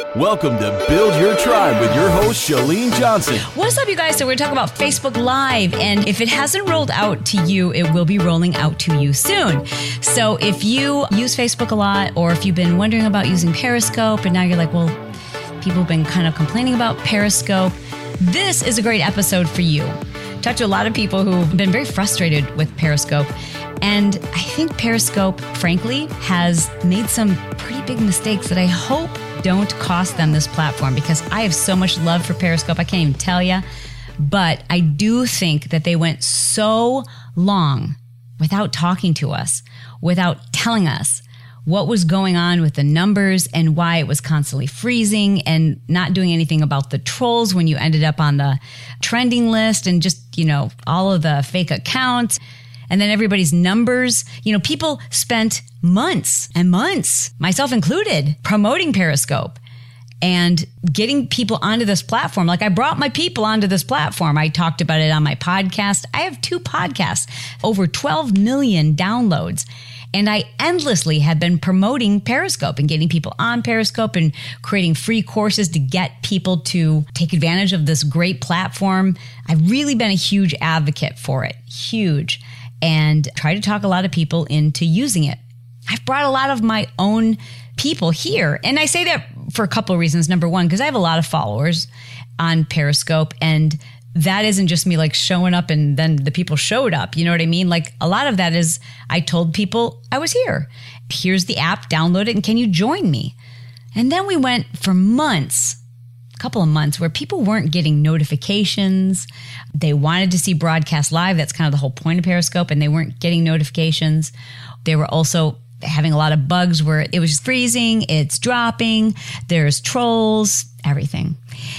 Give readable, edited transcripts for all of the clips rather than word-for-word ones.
Welcome to Build Your Tribe with your host, Chalene Johnson. What's up, you guys? So we're talking about Facebook Live, and if it hasn't rolled out to you, it will be rolling out to you soon. So if you use Facebook a lot, or if you've been wondering about using Periscope, and now you're like, well, people have been kind of complaining about Periscope, this is a great episode for you. Talked to a lot of people who've been very frustrated with Periscope. And I think Periscope, frankly, has made some pretty big mistakes that I hope don't cost them this platform, because I have so much love for Periscope. I can't even tell you. But I do think that they went so long without talking to us, without telling us what was going on with the numbers and why it was constantly freezing, and not doing anything about the trolls when you ended up on the trending list, and just, all of the fake accounts. And then everybody's numbers, people spent months and months, myself included, promoting Periscope and getting people onto this platform. Like, I brought my people onto this platform. I talked about it on my podcast. I have 2 podcasts, over 12 million downloads. And I endlessly have been promoting Periscope and getting people on Periscope and creating free courses to get people to take advantage of this great platform. I've really been a huge advocate for it, huge, and try to talk a lot of people into using it. I've brought a lot of my own people here. And I say that for a couple of reasons. Number one, because I have a lot of followers on Periscope, and that isn't just me like showing up and then the people showed up. You know what I mean? Like, a lot of that is I told people I was here. Here's the app, download it, and can you join me? And then we went for months, a couple of months, where people weren't getting notifications. They wanted to see broadcast live. That's kind of the whole point of Periscope, and they weren't getting notifications. They were also having a lot of bugs where it was freezing, it's dropping, there's trolls, everything.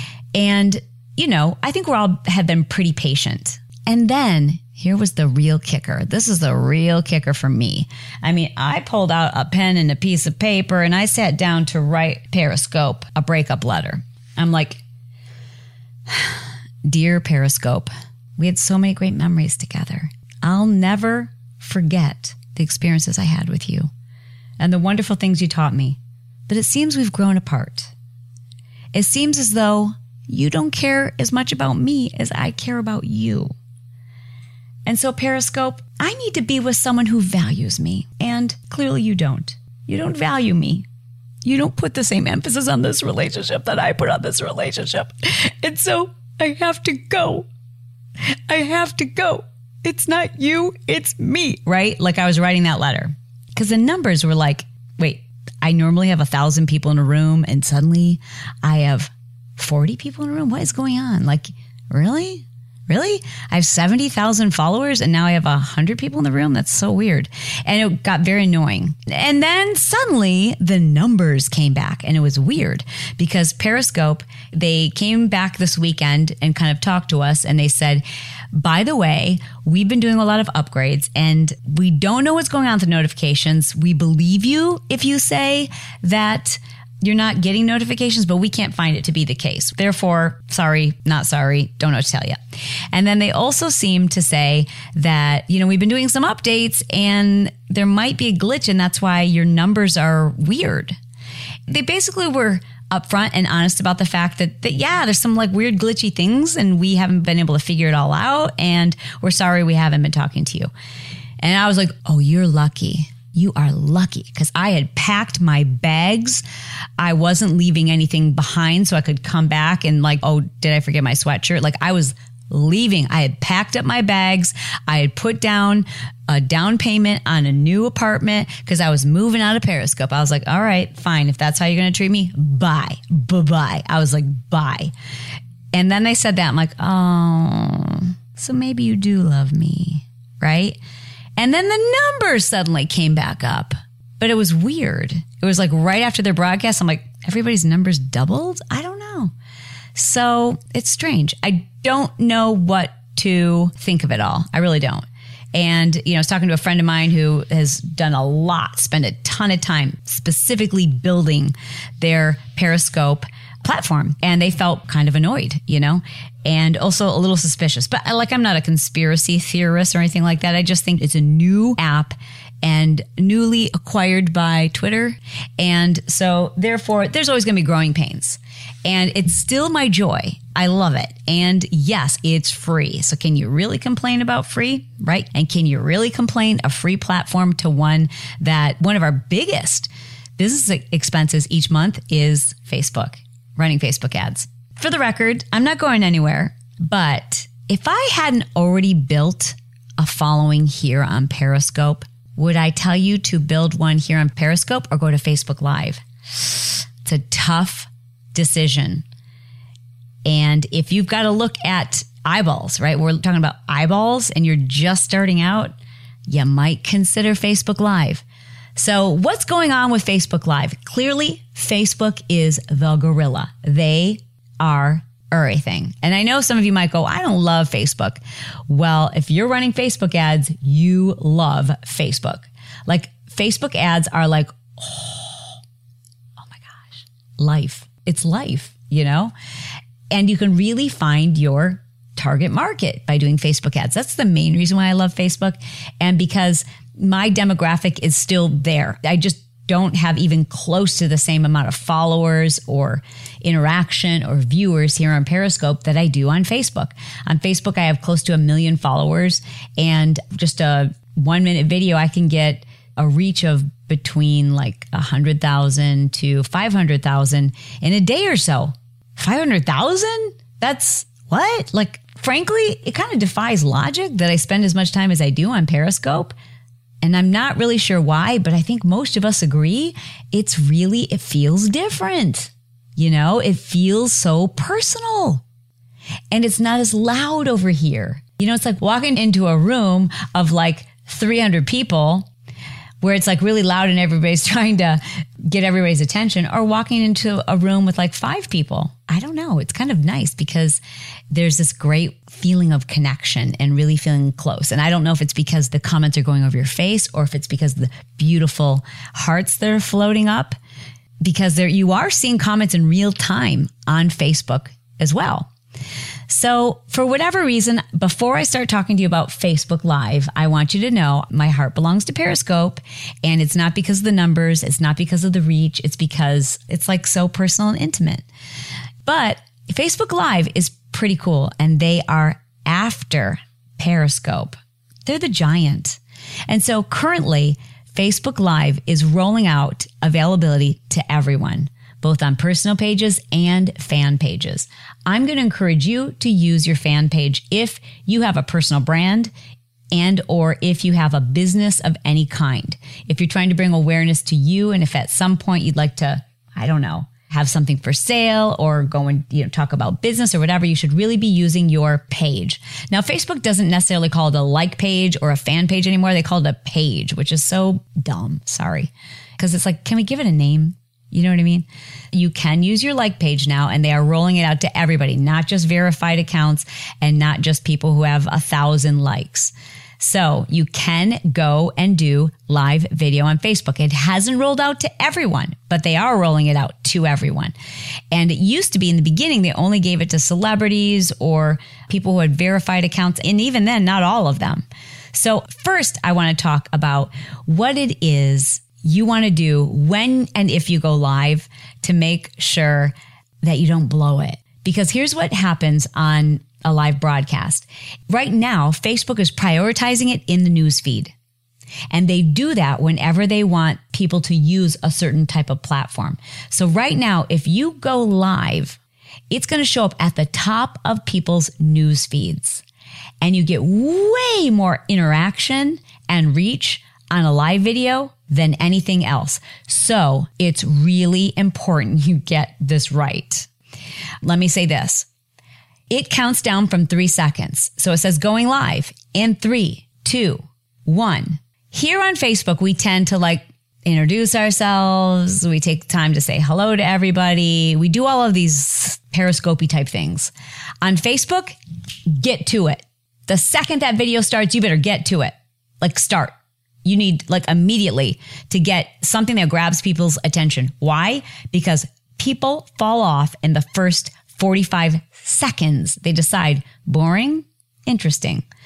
And I think we all have been pretty patient. And then here was the real kicker. This is the real kicker for me. I mean, I pulled out a pen and a piece of paper, and I sat down to write Periscope a breakup letter. I'm like, dear Periscope, we had so many great memories together. I'll never forget the experiences I had with you and the wonderful things you taught me. But it seems we've grown apart. It seems as though you don't care as much about me as I care about you. And so, Periscope, I need to be with someone who values me. And clearly you don't. You don't value me. You don't put the same emphasis on this relationship that I put on this relationship. And so I have to go. I have to go. It's not you, it's me, right? Like, I was writing that letter because the numbers were like, wait, I normally have 1,000 people in a room, and suddenly I have 40 people in a room? What is going on? Like, really? Really? I have 70,000 followers and now I have 100 people in the room? That's so weird. And it got very annoying. And then suddenly the numbers came back, and it was weird because Periscope, they came back this weekend and kind of talked to us, and they said, by the way, we've been doing a lot of upgrades and we don't know what's going on with the notifications. We believe you if you say that you're not getting notifications, but we can't find it to be the case. Therefore, sorry, not sorry, don't know what to tell you. And then they also seem to say that, we've been doing some updates and there might be a glitch, and that's why your numbers are weird. They basically were upfront and honest about the fact that there's some like weird glitchy things and we haven't been able to figure it all out, and we're sorry we haven't been talking to you. And I was like, oh, you're lucky. You are lucky, because I had packed my bags. I wasn't leaving anything behind so I could come back and like, oh, did I forget my sweatshirt? Like, I was leaving. I had packed up my bags. I had put down a down payment on a new apartment because I was moving out of Periscope. I was like, all right, fine. If that's how you're going to treat me, bye. Bye-bye. I was like, bye. And then they said that. I'm like, oh, so maybe you do love me, right? And then the numbers suddenly came back up, but it was weird. It was like right after their broadcast, I'm like, everybody's numbers doubled? I don't know. So it's strange. I don't know what to think of it all. I really don't. And, I was talking to a friend of mine who has done a lot, spent a ton of time specifically building their Periscope platform. And they felt kind of annoyed, and also a little suspicious. But I'm not a conspiracy theorist or anything like that. I just think it's a new app and newly acquired by Twitter. And so therefore, there's always going to be growing pains. And it's still my joy. I love it. And yes, it's free. So can you really complain about free, right? And can you really complain a free platform to one of our biggest business expenses each month is Facebook, running Facebook ads. For the record, I'm not going anywhere, but if I hadn't already built a following here on Periscope, would I tell you to build one here on Periscope or go to Facebook Live? It's a tough decision. And if you've got to look at eyeballs, right? We're talking about eyeballs and you're just starting out, you might consider Facebook Live. So what's going on with Facebook Live? Clearly, Facebook is the gorilla. They are everything. And I know some of you might go, I don't love Facebook. Well, if you're running Facebook ads, you love Facebook. Like Facebook ads are like, oh my gosh, life. It's life, you know? And you can really find your target market by doing Facebook ads. That's the main reason why I love Facebook. And because my demographic is still there. I just don't have even close to the same amount of followers or interaction or viewers here on Periscope that I do on Facebook. On Facebook, I have close to 1 million followers, and just a 1-minute video, I can get a reach of between like 100,000 to 500,000 in a day or so. 500,000? That's what? Like, frankly, it kind of defies logic that I spend as much time as I do on Periscope. And I'm not really sure why, but I think most of us agree it feels different. You know, it feels so personal and it's not as loud over here. You know, it's like walking into a room of like 300 people where it's like really loud and everybody's trying to get everybody's attention, or walking into a room with like 5 people. I don't know. It's kind of nice because there's this great feeling of connection and really feeling close. And I don't know if it's because the comments are going over your face or if it's because of the beautiful hearts that are floating up, because you are seeing comments in real time on Facebook as well. So for whatever reason, before I start talking to you about Facebook Live, I want you to know my heart belongs to Periscope, and it's not because of the numbers. It's not because of the reach. It's because it's like so personal and intimate. But Facebook Live is pretty cool, and they are after Periscope. They're the giant. And so currently, Facebook Live is rolling out availability to everyone, both on personal pages and fan pages. I'm going to encourage you to use your fan page if you have a personal brand and or if you have a business of any kind. If you're trying to bring awareness to you, and if at some point you'd like to, I don't know, have something for sale or go and talk about business or whatever, you should really be using your page. Now, Facebook doesn't necessarily call it a like page or a fan page anymore. They call it a page, which is so dumb. Sorry. Because it's like, can we give it a name? You know what I mean? You can use your like page now, and they are rolling it out to everybody, not just verified accounts and not just people who have 1,000 likes. So you can go and do live video on Facebook. It hasn't rolled out to everyone, but they are rolling it out to everyone. And it used to be in the beginning, they only gave it to celebrities or people who had verified accounts. And even then, not all of them. So first, I want to talk about what it is you want to do when and if you go live to make sure that you don't blow it. Because here's what happens on a live broadcast. Right now, Facebook is prioritizing it in the news feed. And they do that whenever they want people to use a certain type of platform. So right now, if you go live, it's going to show up at the top of people's news feeds. And you get way more interaction and reach on a live video than anything else. So it's really important you get this right. Let me say this. It counts down from 3 seconds. So it says going live in 3, 2, 1. Here on Facebook, we tend to introduce ourselves. We take time to say hello to everybody. We do all of these Periscope-y type things. On Facebook, get to it. The second that video starts, you better get to it. Start. You need immediately to get something that grabs people's attention. Why? Because people fall off in the first 45 seconds. They decide boring, interesting.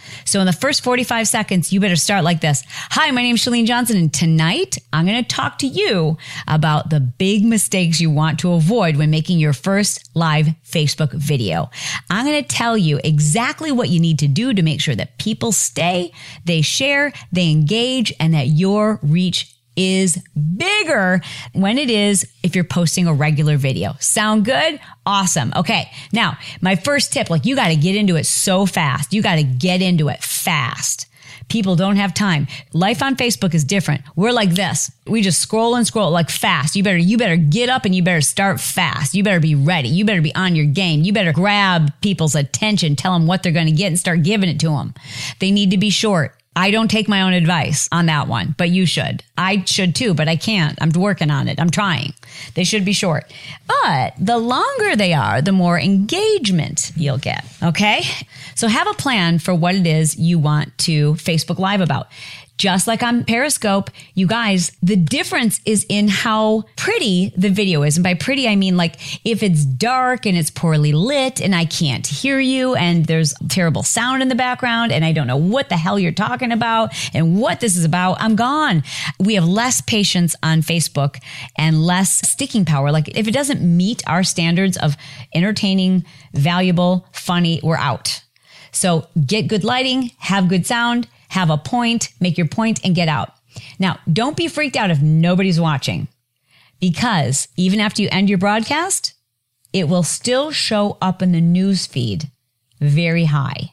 So in the first 45 seconds, you better start like this. Hi, my name is Chalene Johnson, and tonight I'm going to talk to you about the big mistakes you want to avoid when making your first live Facebook video. I'm going to tell you exactly what you need to do to make sure that people stay, they share, they engage, and that your reach is bigger when it is if you're posting a regular video. Sound good? Awesome. Okay. Now, my first tip, you got to get into it so fast. You got to get into it fast. People don't have time. Life on Facebook is different. We're like this. We just scroll and scroll fast. You better get up and you better start fast. You better be ready. You better be on your game. You better grab people's attention, tell them what they're going to get and start giving it to them. They need to be short. I don't take my own advice on that one, but you should. I should too, but I can't. I'm working on it. I'm trying. They should be short. But the longer they are, the more engagement you'll get. Okay? So have a plan for what it is you want to Facebook Live about. Just like on Periscope, you guys, the difference is in how pretty the video is. And by pretty, I mean if it's dark and it's poorly lit and I can't hear you and there's terrible sound in the background and I don't know what the hell you're talking about and what this is about, I'm gone. We have less patience on Facebook and less sticking power. If it doesn't meet our standards of entertaining, valuable, funny, we're out. So get good lighting, have good sound, have a point, make your point, and get out. Now, don't be freaked out if nobody's watching, because even after you end your broadcast, it will still show up in the news feed very high.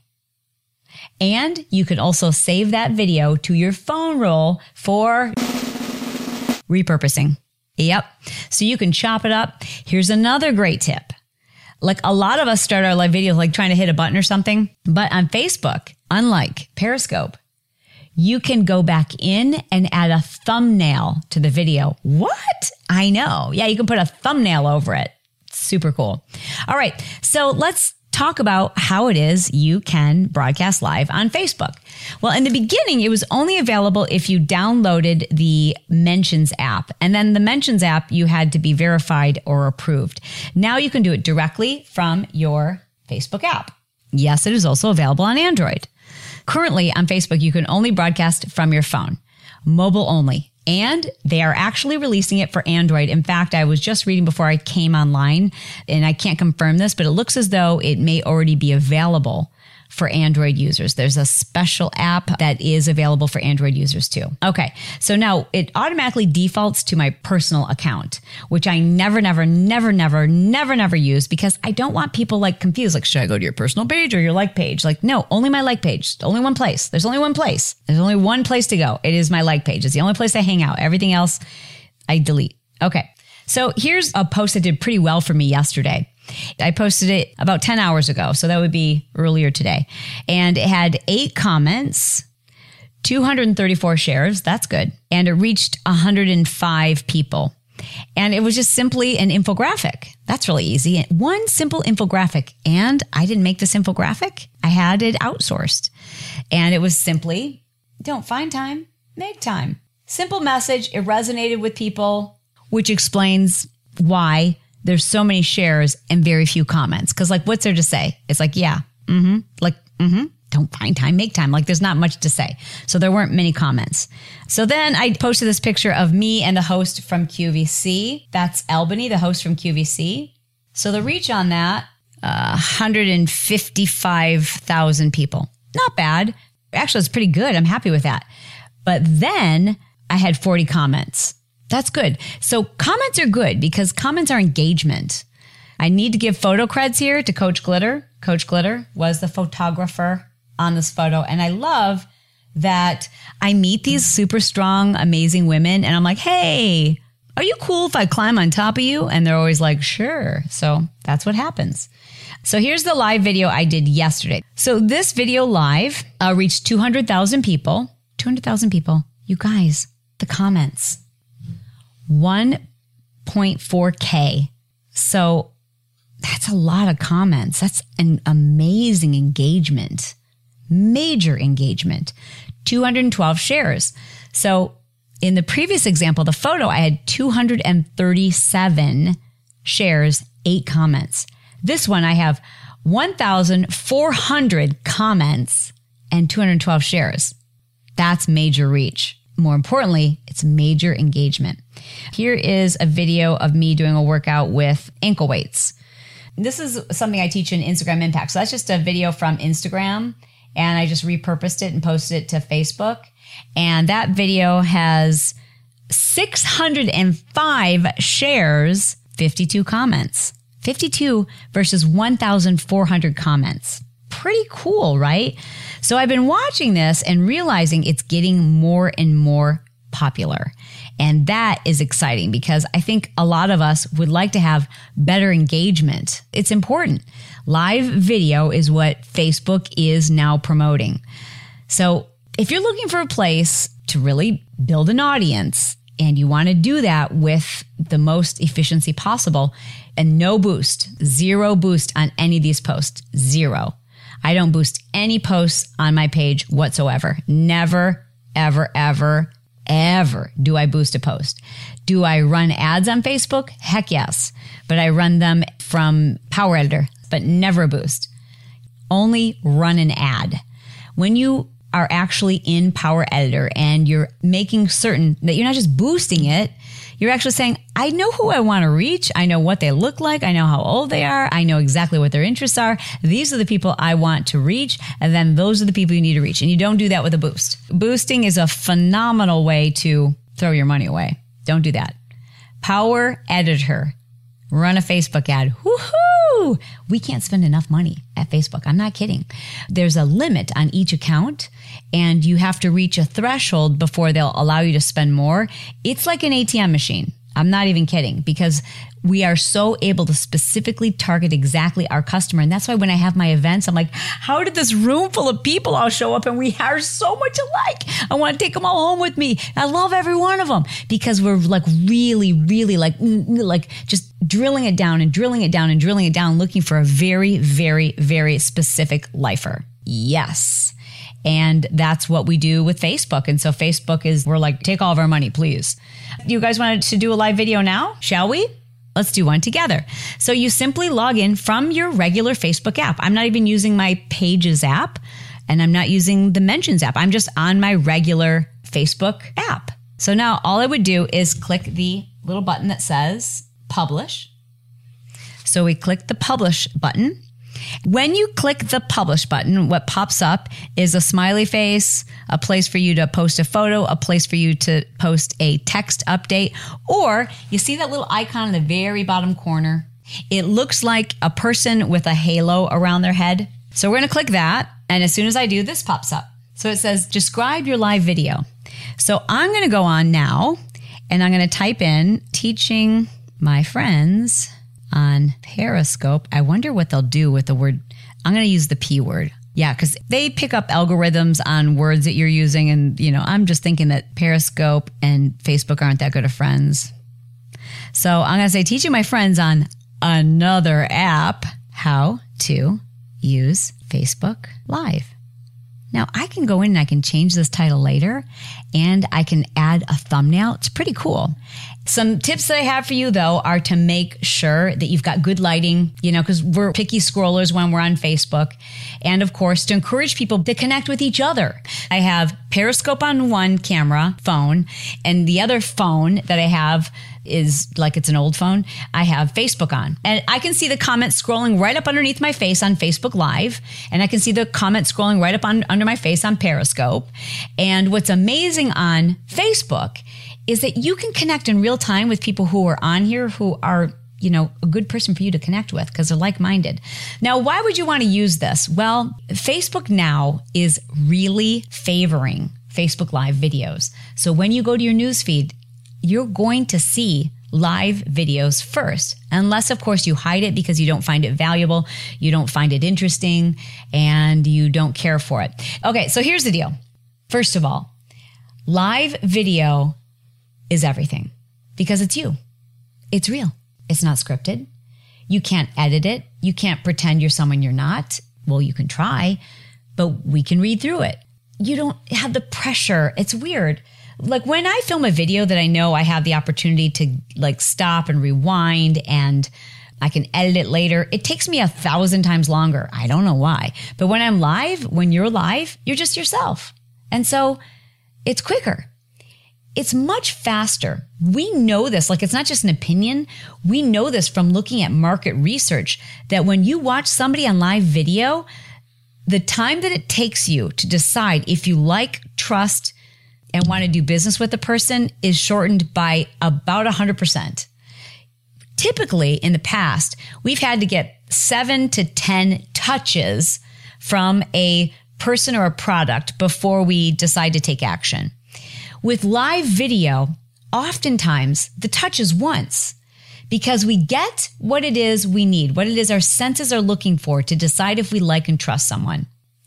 And you can also save that video to your phone roll for repurposing. Yep. So you can chop it up. Here's another great tip. A lot of us start our live videos trying to hit a button or something, but on Facebook, unlike Periscope, you can go back in and add a thumbnail to the video. What? I know. Yeah, you can put a thumbnail over it. Super cool. All right. So let's talk about how it is you can broadcast live on Facebook. Well, in the beginning, it was only available if you downloaded the Mentions app. And then the Mentions app, you had to be verified or approved. Now you can do it directly from your Facebook app. Yes, it is also available on Android. Currently on Facebook, you can only broadcast from your phone, mobile only, and they are actually releasing it for Android. In fact, I was just reading before I came online, and I can't confirm this, but it looks as though it may already be available for Android users. There's a special app that is available for Android users too. Okay, so now it automatically defaults to my personal account, which I never use because I don't want people confused. Should I go to your personal page or your like page? No, only my like page. Only one place. There's only one place. There's only one place to go. It is my like page. It's the only place I hang out. Everything else I delete. Okay, so here's a post that did pretty well for me yesterday. I posted it about 10 hours ago, so that would be earlier today. And it had 8 comments, 234 shares. That's good. And it reached 105 people. And it was just simply an infographic. That's really easy. One simple infographic. And I didn't make this infographic. I had it outsourced. And it was simply, don't find time, make time. Simple message. It resonated with people, which explains why there's so many shares and very few comments. Because what's there to say? It's don't find time, make time. There's not much to say. So there weren't many comments. So then I posted this picture of me and the host from QVC. That's Albany, the host from QVC. So the reach on that, 155,000 people. Not bad. Actually, it's pretty good. I'm happy with that. But then I had 40 comments. That's good. So comments are good because comments are engagement. I need to give photo creds here to Coach Glitter. Coach Glitter was the photographer on this photo. And I love that I meet these super strong, amazing women. And I'm like, hey, are you cool if I climb on top of you? And they're always like, sure. So that's what happens. So here's the live video I did yesterday. So this video live reached 200,000 people. 200,000 people. You guys, the comments. 1.4K. So that's a lot of comments. That's an amazing engagement. Major engagement. 212 shares. So in the previous example, the photo, I had 237 shares, 8 comments. This one, I have 1,400 comments and 212 shares. That's major reach. More importantly, it's major engagement. Here is a video of me doing a workout with ankle weights. This is something I teach in Instagram Impact. So that's just a video from Instagram, and I just repurposed it and posted it to Facebook. And that video has 605 shares, 52 comments. 52 versus 1,400 comments. Pretty cool, right? So I've been watching this and realizing it's getting more and more popular. And that is exciting because I think a lot of us would like to have better engagement. It's important. Live video is what Facebook is now promoting. So if you're looking for a place to really build an audience and you want to do that with the most efficiency possible, and no boost, zero boost on any of these posts, zero. I don't boost any posts on my page whatsoever. Never, ever, ever, ever do I boost a post. Do I run ads on Facebook? Heck yes. But I run them from Power Editor, but never a boost. Only run an ad. When you are actually in Power Editor and you're making certain that you're not just boosting it, you're actually saying, I know who I want to reach. I know what they look like. I know how old they are. I know exactly what their interests are. These are the people I want to reach. And then those are the people you need to reach. And you don't do that with a boost. Boosting is a phenomenal way to throw your money away. Don't do that. Power Editor. Run a Facebook ad. Woohoo! We can't spend enough money at Facebook. I'm not kidding. There's a limit on each account, and you have to reach a threshold before they'll allow you to spend more. It's like an ATM machine. I'm not even kidding, because we are so able to specifically target exactly our customer. And that's why when I have my events, I'm like, how did this room full of people all show up and we are so much alike? I want to take them all home with me. I love every one of them because we're like really, really like just drilling it down and drilling it down and drilling it down, looking for a very, very, very specific lifer. Yes. And that's what we do with Facebook. And so Facebook is, we're like, take all of our money, please. You guys wanted to do a live video now? Shall we? Let's do one together. So you simply log in from your regular Facebook app. I'm not even using my Pages app, and I'm not using the Mentions app. I'm just on my regular Facebook app. So now all I would do is click the little button that says Publish. So we click the Publish button. When you click the Publish button, what pops up is a smiley face, a place for you to post a photo, a place for you to post a text update, or you see that little icon in the very bottom corner. It looks like a person with a halo around their head. So we're going to click that. And as soon as I do, this pops up. So it says, describe your live video. So I'm going to go on now and I'm going to type in teaching my friends on Periscope. I wonder what they'll do with the word. I'm going to use the P word. Yeah, because they pick up algorithms on words that you're using. And, I'm just thinking that Periscope and Facebook aren't that good of friends. So I'm going to say teaching my friends on another app how to use Facebook Live. Now I can go in and I can change this title later and I can add a thumbnail. It's pretty cool. Some tips that I have for you though are to make sure that you've got good lighting, because we're picky scrollers when we're on Facebook. And of course, to encourage people to connect with each other. I have Periscope on one camera, phone, and the other phone that I have is like it's an old phone. I have Facebook on. And I can see the comments scrolling right up underneath my face on Facebook Live. And I can see the comments scrolling right up under my face on Periscope. And what's amazing on Facebook is that you can connect in real time with people who are on here who are, a good person for you to connect with because they're like-minded. Now, why would you want to use this? Well, Facebook now is really favoring Facebook Live videos. So when you go to your newsfeed, you're going to see live videos first, unless, of course, you hide it because you don't find it valuable, you don't find it interesting, and you don't care for it. Okay, so here's the deal. First of all, live video is everything because it's you. It's real. It's not scripted. You can't edit it. You can't pretend you're someone you're not. Well, you can try, but we can read through it. You don't have the pressure. It's weird. Like when I film a video that I know I have the opportunity to like stop and rewind and I can edit it later, it takes me 1,000 times longer. I don't know why. But when I'm live, when you're live, you're just yourself. And so it's quicker. It's much faster. We know this, like it's not just an opinion. We know this from looking at market research that when you watch somebody on live video, the time that it takes you to decide if you like, trust, and want to do business with the person is shortened by about 100%. Typically in the past, we've had to get 7 to 10 touches from a person or a product before we decide to take action. With live video, oftentimes the touch is once because we get what it is we need, what it is our senses are looking for to decide if we like and trust someone.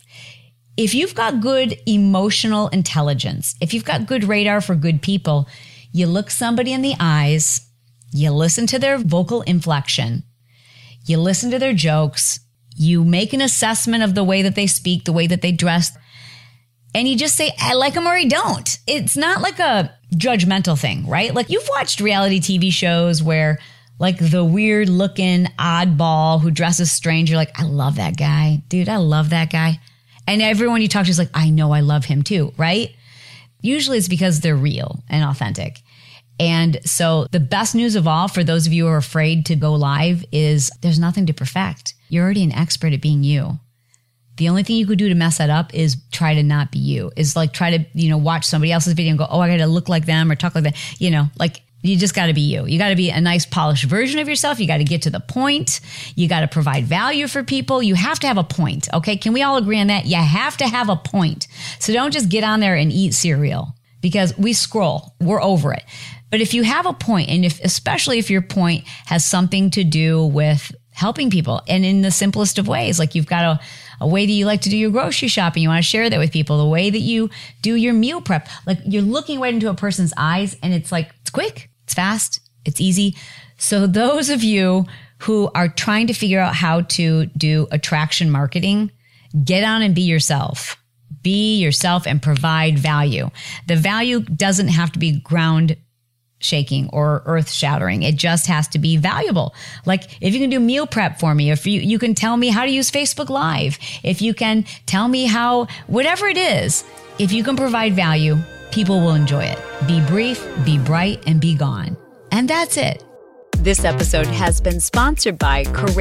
If you've got good emotional intelligence, if you've got good radar for good people, you look somebody in the eyes, you listen to their vocal inflection, you listen to their jokes, you make an assessment of the way that they speak, the way that they dress, and you just say, I like them or I don't. It's not like a judgmental thing, right? Like you've watched reality TV shows where like the weird looking oddball who dresses strange, you're like, I love that guy. Dude, I love that guy. And everyone you talk to is like, I know I love him too, right? Usually it's because they're real and authentic. And so the best news of all for those of you who are afraid to go live is there's nothing to perfect. You're already an expert at being you. The only thing you could do to mess that up is try to not be you. Is like try to, watch somebody else's video and go, oh, I got to look like them or talk like that. Like you just got to be you. You got to be a nice polished version of yourself. You got to get to the point. You got to provide value for people. You have to have a point. Okay. Can we all agree on that? You have to have a point. So don't just get on there and eat cereal because we scroll. We're over it. But if you have a point, and especially if your point has something to do with helping people and in the simplest of ways, like you've got a way that you like to do your grocery shopping, you want to share that with people, the way that you do your meal prep, like you're looking right into a person's eyes and it's like, it's quick, it's fast, it's easy. So those of you who are trying to figure out how to do attraction marketing, get on and be yourself. Be yourself and provide value. The value doesn't have to be ground shaking or earth shattering. It just has to be valuable. Like if you can do meal prep for me, if you can tell me how to use Facebook Live, if you can tell me how, whatever it is, if you can provide value, people will enjoy it. Be brief, be bright, and be gone. And that's it. This episode has been sponsored by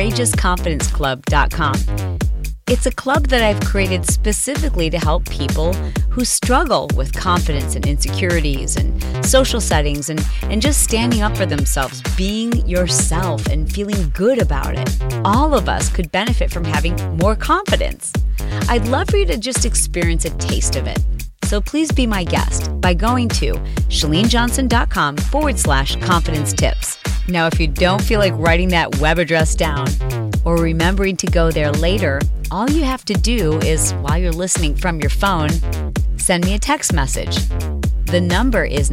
CourageousConfidenceClub.com. It's a club that I've created specifically to help people who struggle with confidence and insecurities and social settings and just standing up for themselves, being yourself and feeling good about it. All of us could benefit from having more confidence. I'd love for you to just experience a taste of it. So please be my guest by going to ChaleneJohnson.com/confidence tips. Now, if you don't feel like writing that web address down or remembering to go there later, all you have to do is, while you're listening from your phone, send me a text message. The number is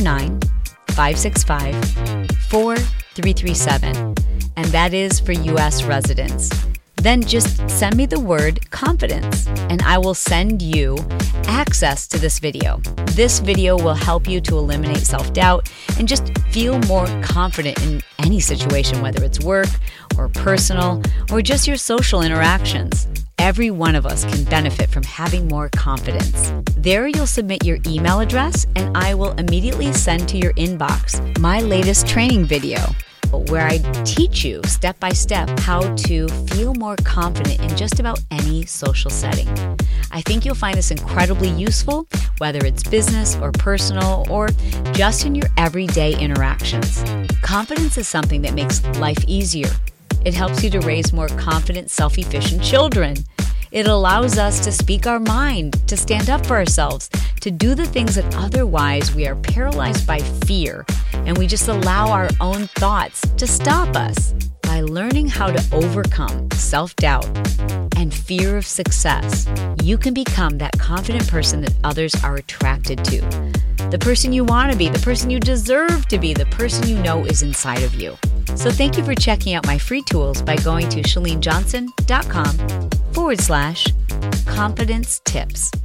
949-565-4337, and that is for U.S. residents. Then just send me the word confidence, and I will send you access to this video. This video will help you to eliminate self-doubt and just feel more confident in any situation, whether it's work or personal or just your social interactions. Every one of us can benefit from having more confidence. There you'll submit your email address and I will immediately send to your inbox my latest training video where I teach you step by step how to feel more confident in just about any social setting. I think you'll find this incredibly useful, whether it's business or personal or just in your everyday interactions. Confidence is something that makes life easier. It helps you to raise more confident, self-efficient children. It allows us to speak our mind, to stand up for ourselves, to do the things that otherwise we are paralyzed by fear, and we just allow our own thoughts to stop us. By learning how to overcome self-doubt and fear of success, you can become that confident person that others are attracted to. The person you want to be, the person you deserve to be, the person you know is inside of you. So thank you for checking out my free tools by going to ChaleneJohnson.com/confidence tips.